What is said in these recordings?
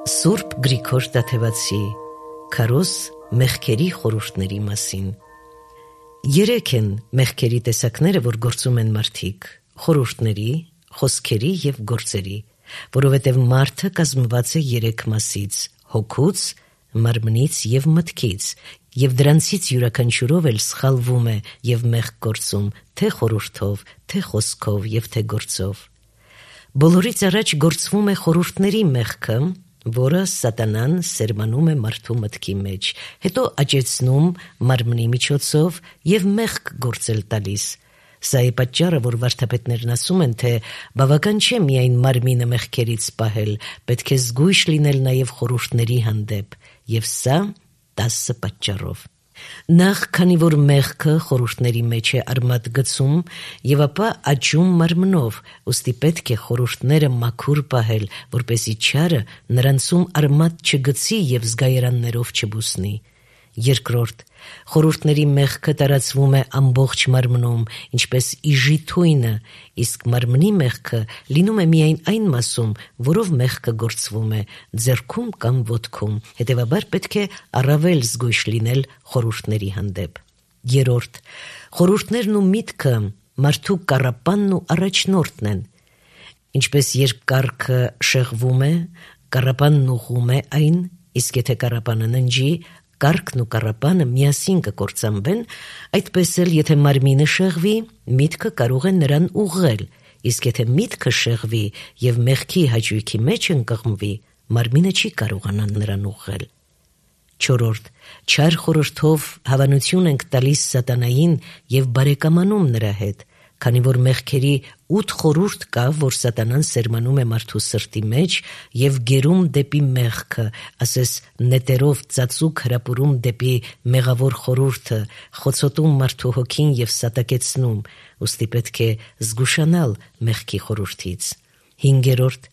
Սուրբ Գրիգոր Տաթևացի Քարոզ մեղքերի խորհուրդների մասին։ Երեք են մեղքերի տեսակները, որ գործում են մարդիկ՝ խորհուրդների, խոսքերի և գործերի, որովհետև մարդը կազմված է երեք մասից՝ հոգուց, մարմնից և մտքից, և դրանցից յուրաքանչյուրով էլ սխալվում է և մեղք գործում, թե խորհուրդով, թե խոսքով և թե գործով։ Բոլորից առաջ գործվում է խորհուրդների մեղքը, որը սատանան սերմանում է մարդու մտքի մեջ, հետո աճեցնում մարմնի միջոցով և մեղք գործել տալիս։ Սա է պատճառը, որ վարդապետներն ասում են, թե բավական չէ միայն մարմինը մեղքերից պահել, պետք է զգույշ լինել նաև խորհուրդների հանդեպ, և սա 10 պատճառով։ Նախ, քանի որ մեղքը խորհուրդների մեջ է արմատ գցում և ապա աճում մարմնով, ուստի պետք է խորհուրդները մաքուր պահել, որպեսզի չարը նրանցում արմատ չգցի և զգայարաններով չբուսնի։ Երկրորդ, խորհուրդների մեղքը տարածվում է ամբողջ մարմնում, ինչպես իժի թույնը, իսկ մարմնի մեղքը լինում է միայն այն մասում, որով մեղքը գործվում է՝ ձեռքում կամ ոտքում, հետևաբար պետք է առավել զգույշ լինել խորհուրդների հանդեպ։ Երրորդ, խորհուրդներն ու միտքը մարդու կառապանն ու առաջնորդն են։ Ինչպես երբ կառքը շեղվում է, կառապանն ուղղում է այն, իսկ եթե կառապանը ննջի, կառքն ու կառապանը միասին կկործանվեն, այդպես էլ եթե մարմինը շեղվի, միտքը կարող է նրան ուղղել, իսկ եթե միտքը շեղվի և մեղքի հաճույքի մեջ ընկղմվի, մարմինը չի կարողանա նրան ուղղել։ Չորրորդ, չար խորհրդով հավանություն ենք տալիս սատանային և բարեկամանում նրա հետ, քանի որ մեղքերի 8 խորհուրդ կա, որ սատանան սերմանում է մարդու սրտի մեջ և գերում դեպի մեղքը, ասես նետերով ծածուկ հրապուրում դեպի մեղավոր խորհուրդը, խոցոտում մարդու հոգին և սատակեցնում, ուստի պետք է զգուշանալ մեղքի խորհրդից։ Հինգերորդ,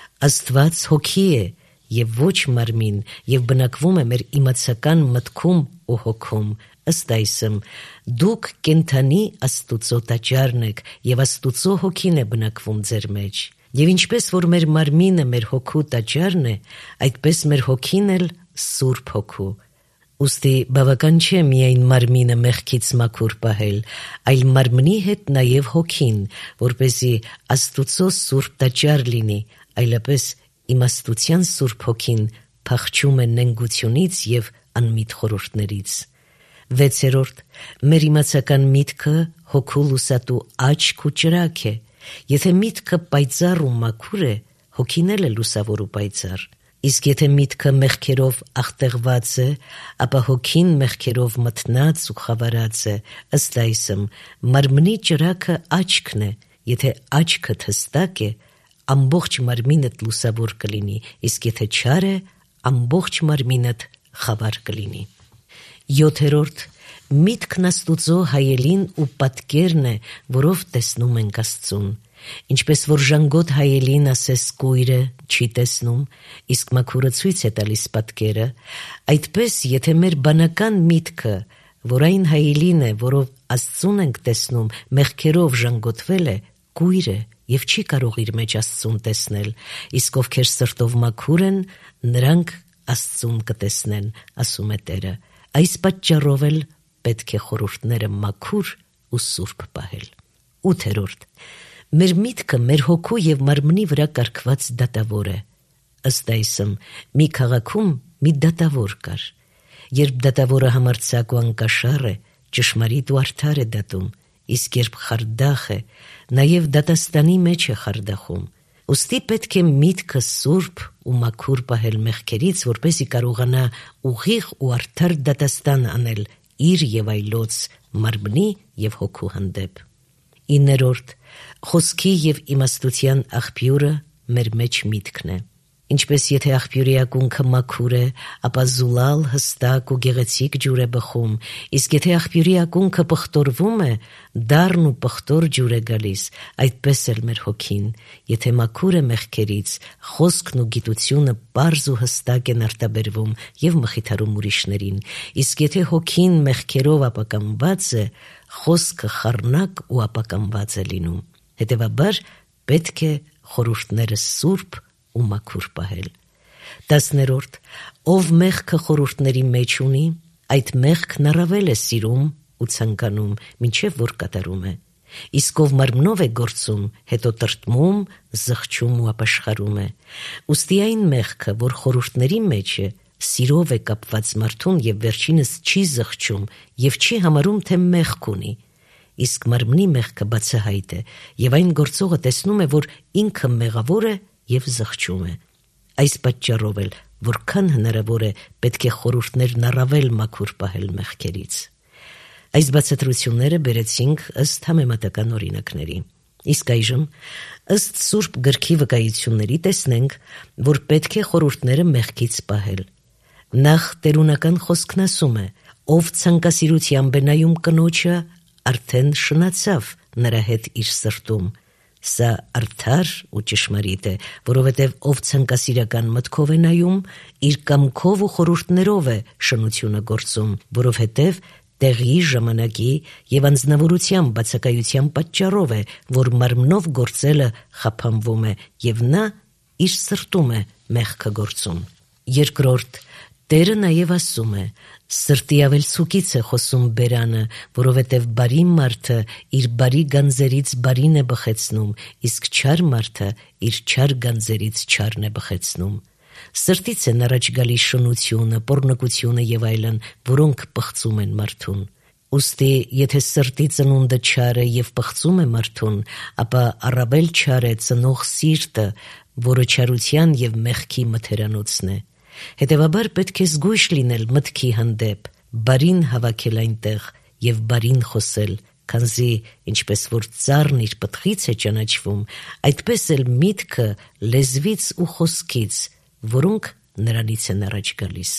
Աստված հոգի է և ոչ մարմին և բնակվում է մեր իմացական մտքում ու հոգում, ըստ այսմ, դուք կենդանի Աստուծո տաճարն եք և Աստուծո հոգին է բնակվում ձեր մեջ։ Եվ ինչպես որ մեր մարմինը մեր հոգու տաճարն է, այդպես մեր հոգին էլ Սուրբ Հոգու։ Ուստի բավական չէ միայն մարմինը մեղքից մաքուր պահել, այլ մարմնի հետ նաև հոգին, որպեսզի Աստուծո սուրբ տաճար լինի, այլապես իմաստության Սուրբ Հոգին փախչում է նենգությունից և անմիտ խորհուրդներից։ Վեցերորդ, մեր իմացական միտքը հոգու լուսատու աչք ու ճրագ է։ Եթե միտքը պայծառ ու մաքուր է, հոգին էլ է լուսավոր ու պայծառ։ Իսկ եթե միտքը մեղքերով աղտեղված է, ապա հոգին մեղքերով մթնած ու խավարած է, ըստ այսմ, մարմնի ճրագը աչքն է, եթե աչքդ հստակ է, ամբողջ մարմինդ լուսավոր կլինի, իսկ եթե չար է, ամբողջ մարմինդ խավար կլինի։ Յոթերորդ, միտքն Աստուծո հայելին ու պատկերն է, որով տեսնում ենք Աստծուն։ Ինչպես որ ժանգոտ հայելին ասես կույրը չի տեսնում, իսկ մաքուրը ցույց է տալիս պատկերը, այդպես եթե մեր բանական միտքը, որ այն հայելին է, որով Աստծուն ենք տեսնում, մեղքերով ժանգոտվել է, կույր է և չի կարող իր մեջ Աստծուն տեսնել, իսկ ովքեր սրտով մաքուր են, նրանք Աստծուն կտեսնեն, ասում է Տերը։ Այս պատճառով էլ պետք է խորհուրդները մաքուր ու սուրբ պահել։ Ութերորդ, մեր միտքը մեր հոգու և մարմնի վրա կարգված դատավոր է։ Ըստ այսմ, մի քաղաքում մի դատավոր կար։ Երբ դատավորը համարձակ ու անկաշառ է, ճշմարիտ ու արդար է դատում, իսկ երբ խարդախ է, նաև դատաստանի մեջ է խարդախում։ Ուստի պետք է միտքը սուրբ ու մաքուր պահել մեղքերից, որպեսզի կարողանա ուղիղ ու արդար դատաստան անել իր և այլոց մարմնի և հոգու հանդեպ։ Իններորդ, խոսքի և իմաստության աղբյուրը մեր մեջ միտքն է։ Ինչպես եթե աղբյուրի ակունքը մաքուր է, ապա զուլալ, հստակ ու գեղեցիկ ջուր է բխում, իսկ եթե աղբյուրի ակունքը պղտորվում է, դառն ու պղտոր ջուր է գալիս, այդպես էլ մեր հոգին, եթե մաքուր է մեղքերից, խոսքն ու գիտությունը պարզ ու հստակ են արտաբերվում և մխիթարում ուրիշներին, իսկ եթե հոգին մեղքերով ապականված է, խոսքը խառնակ ու ապականված է լինում։ Հետևաբար պետք է խորհուրդները սուրբ ու մաքուր պահել։ 10. Ով մեղքը խորհուրդների մեջ ունի, այդ մեղքն առավել է սիրում ու ցանկանում, մինչև որ կատարում է։ Իսկ ով մարմնով է գործում, հետո տրտմում, զղջում ու ապաշխարում է։ Ուստի այն մեղքը, որ խորհուրդների մեջ է, սիրով է կապված մարդուն և վերջինս չի զղջում և չի համարում, թե մեղք ունի։ Իսկ մարմնի մեղքը բացահայտ է, և այն գործողը տեսնում է, որ ինքը մեղավոր է և զղջում է։ Այս պատճառով էլ, որքան հնարավոր է, պետք է խորհուրդներն առավել մաքուր պահել մեղքերից։ Այս բացատրությունները բերեցինք ըստ համեմատական օրինակների։ Իսկ այժմ, ըստ Սուրբ գրքի վկայությունների, տեսնենք, որ պետք է խորհուրդները մեղքից պահել։ Նախ տերունական խոսքն ասում է. ով ցանկասիրությամբ է նայում կնոջը, արդեն շնացավ նրա հետ իր սրտում։ Սա արդար ու ճշմարիտ է, որովհետև ով ցանկասիրական մտքով է նայում, իր կամքով ու խորհուրդներով է շնությունը գործում, որովհետև տեղի, ժամանակի և անձնավորության բացակայության պատճառով է, որ մարմնով գործելը խափանվում է, և նա իր սրտում է մեղքը գործում։ 2. Տերը նաև ասում է. սրտի ավելցուկից է խոսում բերանը, որովհետև բարի մարդը իր բարի գանձերից բարին է բխեցնում, իսկ չար մարդը իր չար գանձերից չարն է բխեցնում։ Սրտից են առաջ գալիս շնությունը, պոռնկությունը և այլն, որոնք պղծում են մարդուն։ Ուստի, եթե սրտի ծնունդը չար է և պղծում է մարդուն, ապա առավել չար է ծնող սիրտը, որը չարության և մեղքի մթերանոցն է։ Հետևաբար պետք է զգույշ լինել մտքի հանդեպ, բարին հավաքել այնտեղ և բարին խոսել, քանզի ինչպես որ ծառն իր պտղից է ճանաչվում, այդպես էլ միտքը լեզվից ու խոսքից, որոնք նրանից են առաջ գալիս։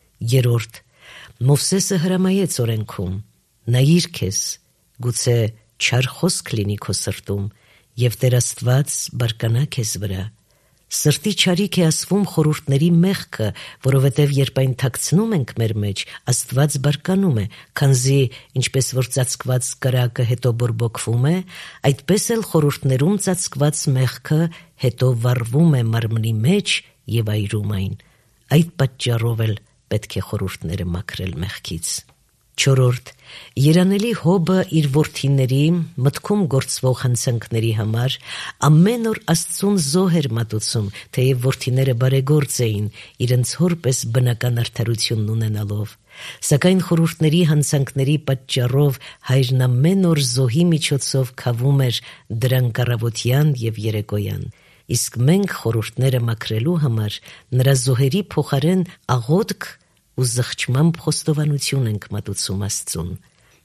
3. Մովսեսը հրամայեց օրենքում. նայիր քեզ, գուցե չար խոսք լինի քո սրտում, և Տեր Աստված բարկանա քեզ վրա։ Սրտի չարիք է ասվում խորհուրդների մեղքը, որովհետև երբ այն թաքցնում ենք մեր մեջ, Աստված բարկանում է, քանզի ինչպես որ ծածկված կրակը հետո բորբոքվում է, այդպես էլ խորհուրդներում ծածկված մեղքը հետո վառվում է մարմնի մեջ և այրում այն։ Այդ պատճառով էլ պետք է խորհուրդները մաքրել մեղքից։ 4. Երանելի Հոբը իր որդիների մտքում գործվող հանցանքների համար ամեն օր Աստծուն զոհ էր մատուցում, թեև որդիները բարեգործ էին, իրենց հոր պես բնական արդարությունն ունենալով։ Սակայն խորհուրդների հանցանքների պատճառով հայրն ամեն օր զոհի միջոցով քավում էր դրանք առավոտյան և երեկոյան։ Իսկ մենք խորհուրդները մաքրելու համար նրա զոհերի փոխարեն աղոթք ու զղջմամբ խոստովանություն ենք մատուցում Աստծուն։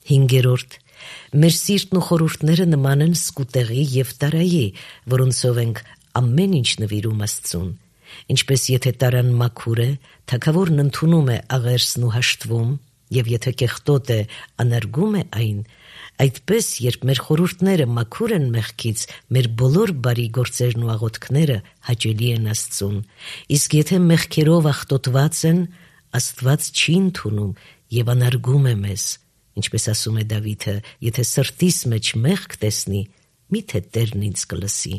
5. Մեր սիրտն ու խորհուրդները նման են սկուտեղի և տարայի, որոնցով ենք ամեն ինչ նվիրում Աստծուն։ Ինչպես եթե տարան մաքուր է, թագավորն ընդունում է աղերսն ու հաշտվում, և եթե կեղտոտ է, անարգում է այն, այդպես երբ մեր խորհուրդները մաքուր են մեղքից, մեր բոլոր բարի գործերն ու աղոթքները հաճելի են Աստծուն։ Իսկ եթե մեղքերով աղտոտված են, Աստված չի ընդունում և անարգում է մեզ, ինչպես ասում է Դավիթը. եթե սրտիս մեջ մեղք տեսնի, միթե Տերն ինձ կլսի։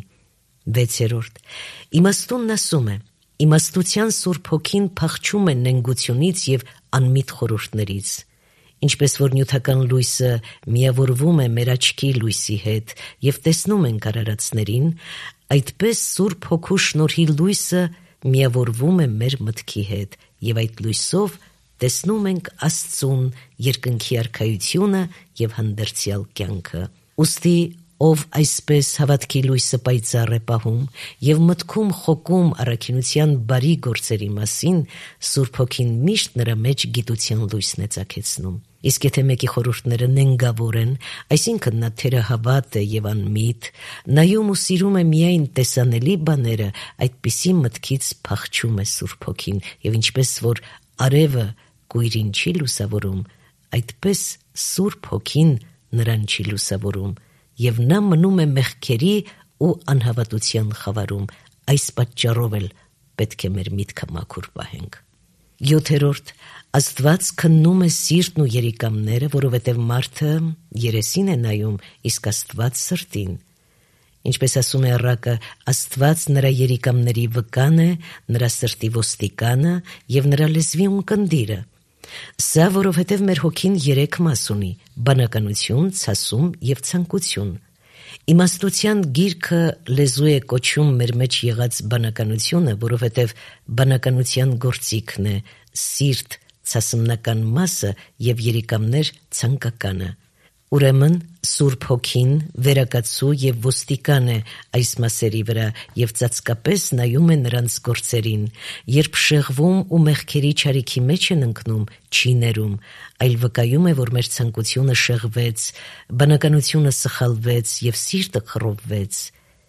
6. Իմաստունն ասում է. իմաստության Սուրբ Հոգին փախչում է նենգությունից և անմիտ խորհուրդներից։ Ինչպես որ նյութական լույսը միավորվում է մեր աչքի լույսի հետ և տեսնում ենք արարածներին, այդպես Սուրբ Հոգու շնորհի լույսը միավորվում է մեր մտքի հետ, և այդ լույսով տեսնում ենք Աստծուն, երկնքի արքայությունը և հանդերձյալ կյանքը։ Ուստի ով այսպես հավատքի լույսը պայծառ է պահում և մտքում խոկում առաքինության բարի գործերի մասին, Սուրբ Հոգին միշտ նրա մեջ գիտության լույսն է ծագեցնում։ Իսկ եթե մեկի խորհուրդները նենգավոր են, այսինքն նա թերահավատ է և անմիտ, նայում ու սիրում է միայն տեսանելի բաները, այդպիսի մտքից փախչում է Սուրբ Հոգին, և ինչպես որ արևը կույրին չի լուսավորում, այդպես Սուրբ Հոգին նրան չի լուսավորում, և նա մնում է մեղքերի ու անհավատության խավարում։ Այս պատճառով էլ պետք է մեր միտքը մաքուր պահենք։ 7. Աստված քննում է սիրտն ու երիկամները, որովհետև մարդը երեսին է նայում, իսկ Աստված սրտին։ Ինչպես ասում է առակը, Աստված նրա երիկամների վկան է, նրա սրտի ոստիկանը և նրա լեզվի ունկնդիրը։ Սա որովհետև մեր հոգին 3 մաս ունի՝ բանականություն, ցասում և ցանկություն։ Իմաստության գիրքը լեզու է կոչում մեր մեջ եղած բանականությունը, որովհետև բանականության գործիքն է սիրտ, ցասմնական մասը և երիկամներ ցանկականը։ Ուրեմն Սուրբ Հոգին վերակացու և ոստիկան է այս մասերի վրա և ծածկապես նայում է նրանց գործերին։ Երբ շեղվում ու մեղքերի չարիքի մեջ են ընկնում, չի ներում, այլ վկայում է, որ մեր ցանկությունը շեղվեց, բանականությունը սխալվեց և սիրտը խռովվեց։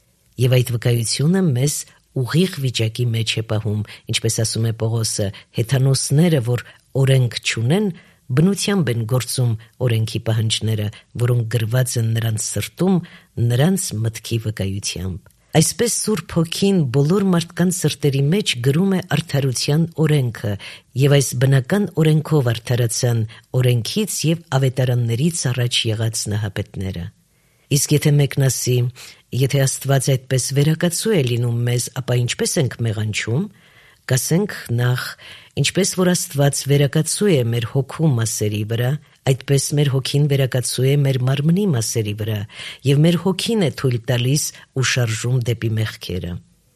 Եվ այդ վկայությունը մեզ ուղիղ վիճակի մեջ է պահում, ինչպես ասում է Պողոսը, հեթանոսները, որ օրենք չունեն, բնությամբ են գործում օրենքի պահանջները, որոնք գրված են նրանց սրտում, նրանց մտքի վկայությամբ։ Այսպես Սուրբ Հոգին բոլոր մարդկանց սրտերի մեջ գրում է արդարության օրենքը, և այս բնական օրենքով արդարացան օրենքից և ավետարաններից առաջ եղած նահապետները։ Իսկ եթե մեկն ասի, եթե Աստված այդպես վերակացու է լինում մեզ, ապա ինչպես ենք մեղանչում, կասենք նախ, ինչպես որ Աստված վերակացու է մեր հոգու մասերի վրա, այդպես մեր հոգին վերակացու է մեր մարմնի մասերի վրա, և մեր հոգին է թույլ տալիս ու շարժում դեպի մեղքերը։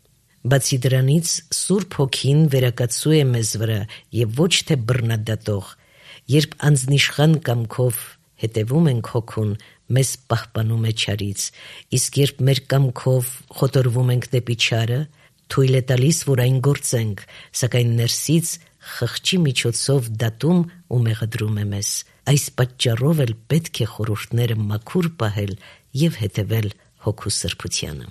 Բացի դրանից, Սուրբ Հոգին վերակացու է մեզ վրա և ոչ թե բռնադատող։ Երբ անձնիշխան կամքով հետևում ենք հոգուն, մեզ պահպանում է չարից, իսկ երբ մեր կամքով խոտորվում ենք դեպի չարը, թույլ է տալիս, որ այն գործենք, սակայն ներսից խղճի միջոցով դատում ու մեղադրում է մեզ։ Այս պատճառով էլ պետք է խորհուրդները մաքուր պահել և հետևել հոգու սրբությանը։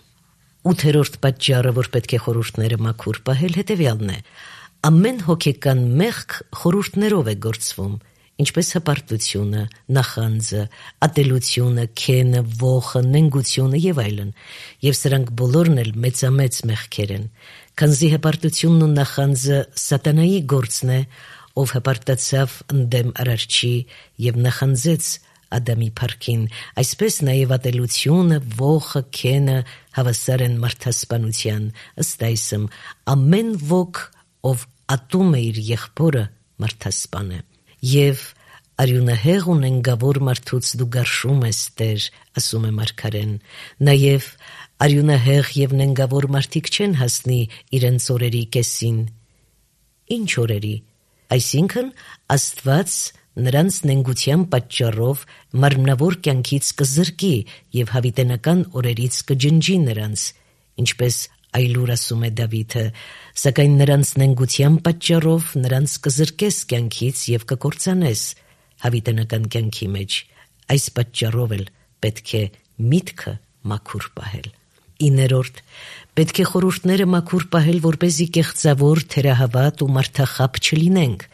8-րդ պատճառը, որ պետք է խորհուրդները մաքուր պահել, հետևյալն է. ամեն հոգեկան մեղք խորհուրդներով է գործվում, ինչպես հպարտությունը, նախանձը, ատելությունը, քենը, ոխը, նենգությունը և այլն, և սրանք բոլորն էլ մեծամեծ մեղքեր են, քանզի հպարտությունն ու նախանձը սատանայի գործն է, ով հպարտացավ ընդդեմ Արարչի և նախանձեց Ադամի փառքին, այսպես նաև ատելությունը, ոխը, քենը հավասար են մարդասպանության, ըստ այսմ, ամեն ոք, ով ատում է իր եղբորը, մարդասպան է։ Եվ արյունահեղ ու նենգավոր մարդուց դու գարշում ես, Տեր, ասում է մարգարեն, նաև արյունահեղ և նենգավոր մարդիկ չեն հասնի իրենց օրերի կեսին։ Ինչ օրերի։ Այսինքն Աստված նրանց նենգության պատճառով մարմնավոր կյանքից կզրկի և հավիտենական օրերից կջնջի նրանց, ինչպես այլուր ասում է Դավիթը, սակայն նրանց նենգության պատճառով նրանց կզրկես կյանքից և կկործանես հավիտենական կյանքի մեջ։ Այս պատճառով էլ պետք է միտքը մաքուր պահել։ 9. Պետք է խորհուրդները մաքուր պահել, որպեսզի կեղծավոր, թերահավատ ու մարդախապ չլինենք,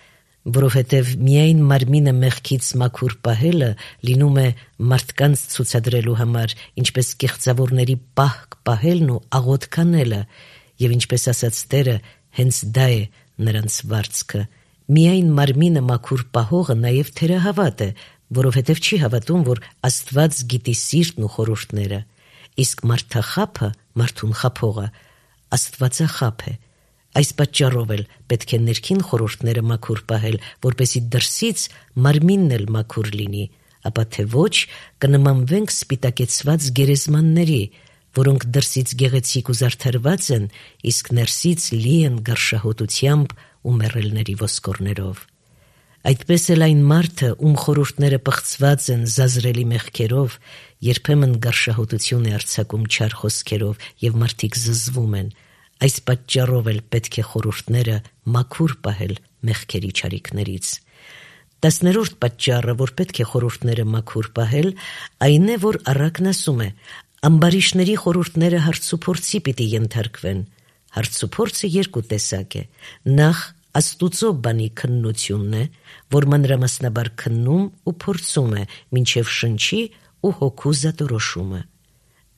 որովհետև միայն մարմինը մեղքից մաքուր պահելը լինում է մարդկանց ցուցադրելու համար, ինչպես կեղծավորների պահք պահելն ու աղոթք անելը, և ինչպես ասաց Տերը, հենց դա է նրանց վարձքը։ Միայն մարմինը մաքուր պահողը նաև թերահավատ է, որովհետև չի հավատում, որ Աստված գիտի սիրտն ու խորհուրդները, իսկ մարդախաբը, մարդուն խաբողը, աստվածախաբ է։ Այս պատճառով էլ պետք է ներքին խորհուրդները մաքուր պահել, որպեսզի դրսից մարմինն էլ մաքուր լինի, ապա թե ոչ կնմանվենք սպիտակեցված գերեզմանների, որոնք դրսից գեղեցիկ ու զարդարված են, իսկ ներսից լի են գարշահոտությամբ ու մեռելների ոսկորներով։ Այդպես էլ այն մարդը, ում խորհուրդները պղծված են զազրելի մեղքերով, երբեմն գարշահոտություն է արձակում չար խոսքերով և մարդիկ զզվում են։ Այս պատճառով էլ պետք է խորհուրդները մաքուր պահել մեղքերի չարիքներից։ 10-րդ պատճառը, որ պետք է խորհուրդները մաքուր պահել, այն է, որ առակն ասում է. ամբարիշների խորհուրդները հարցուփորձի պիտի ենթարկվեն։ Հարցուփորձը 2 տեսակ է։ Նախ Աստուծո բանի քննությունն է, որ մանրամասնաբար քննում ու փորձում է, մինչև շնչի ու հոգու զատորոշումը։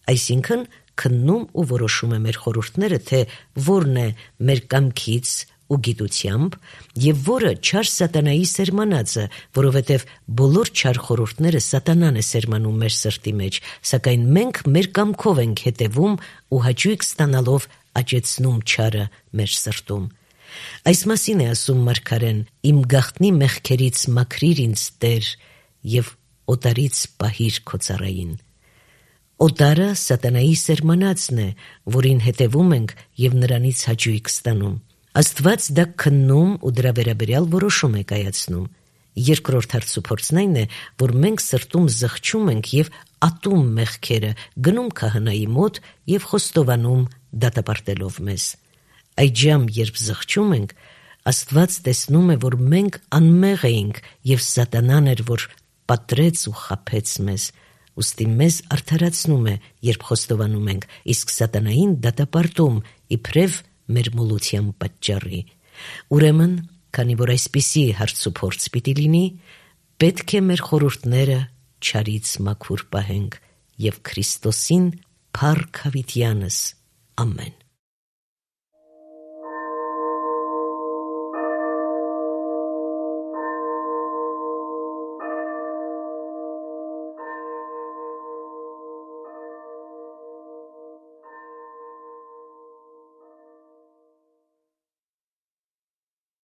Այսինքն քննում ու որոշում է մեր խորհուրդները, թե որն է մեր կամքից ու գիտությամբ, եւ որը չար սատանայի սերմանածը, որովհետեւ բոլոր չար խորհուրդները սատանան է սերմանում մեր սրտի մեջ, սակայն մենք մեր կամքով ենք հետևում ու հաճույք ստանալով աճեցնում չարը մեր սրտում։ Այս մասին է ասում մարգարեն. «Իմ գաղտնի մեղքերից մաքրիր ինձ, Տեր, եւ օտարից պահիր քո ծառային»։ Օտարը սատանայի սերմանածն է, որին հետևում ենք եւ նրանից հաճույք ստանում։ Աստված դա քննում ու դրա վերաբերյալ որոշում է կայացնում։ Երկրորդ հարցուփորձն այն է, որ մենք սրտում զղջում ենք եւ ատում մեղքերը, գնում քահանայի մոտ եւ խոստովանում դատապարտելով մեզ։ Այդժամ, երբ զղջում ենք, Աստված տեսնում է, որ մենք անմեղ էինք եւ սատանան էր, որ պատրեց ու խաբեց մեզ։ Ուստի մեզ արդարացնում է, երբ խոստովանում ենք, իսկ սատանային դատապարտում իբրև մեր մոլության պատճառի։ Ուրեմն, քանի որ այսպիսի հարցուփորձ պիտի լինի, պետք է մեր խորհուրդները չարից մաքուր պահենք եւ Քրիստոսին փառք հավիտյանս։ Ամեն։